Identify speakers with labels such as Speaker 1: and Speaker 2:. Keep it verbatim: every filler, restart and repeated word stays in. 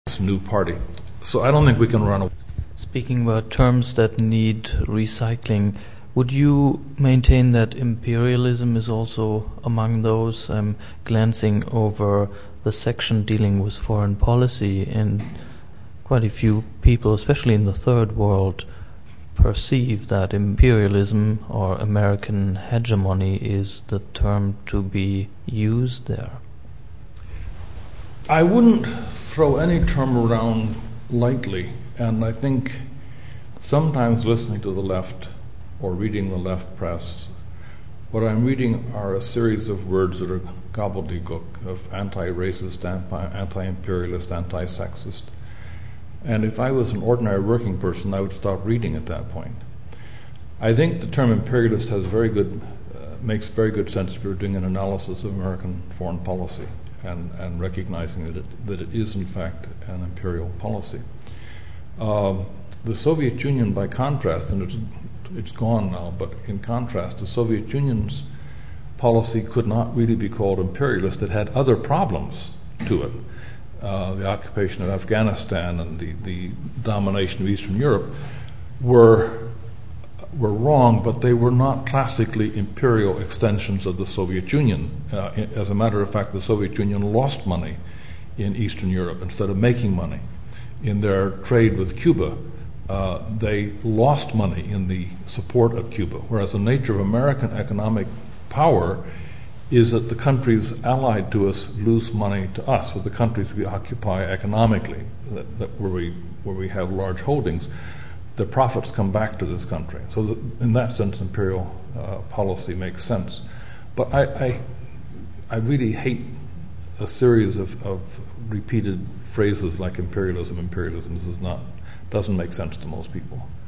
Speaker 1: new party. So I don't think we can run away.
Speaker 2: Speaking about terms that need recycling, would you maintain that imperialism is also among those? I'm glancing over the section dealing with foreign policy, and quite a few people, especially in the third world, perceive that imperialism or American hegemony is the term to be used there.
Speaker 1: I wouldn't throw any term around lightly, and I think sometimes listening to the left or reading the left press, what I'm reading are a series of words that are gobbledygook of anti-racist, anti-imperialist, anti-sexist. And if I was an ordinary working person, I would stop reading at that point. I think the term imperialist has very good, uh, makes very good sense if you're doing an analysis of American foreign policy and, and recognizing that it, that it is in fact an imperial policy. Um, the Soviet Union, by contrast, and it's, it's gone now, but in contrast, the Soviet Union's policy could not really be called imperialist. It had other problems to it. Uh, the occupation of Afghanistan and the, the domination of Eastern Europe were were wrong, but they were not classically imperial extensions of the Soviet Union. Uh, as a matter of fact, the Soviet Union lost money in Eastern Europe instead of making money. In their trade with Cuba, uh, they lost money in the support of Cuba, whereas the nature of American economic power is that the countries allied to us lose money to us, or the countries we occupy economically, that, that where we where we have large holdings, the profits come back to this country. So that in that sense, imperial uh, policy makes sense. But I, I I really hate a series of, of repeated phrases like imperialism, imperialism. This is not doesn't make sense to most people.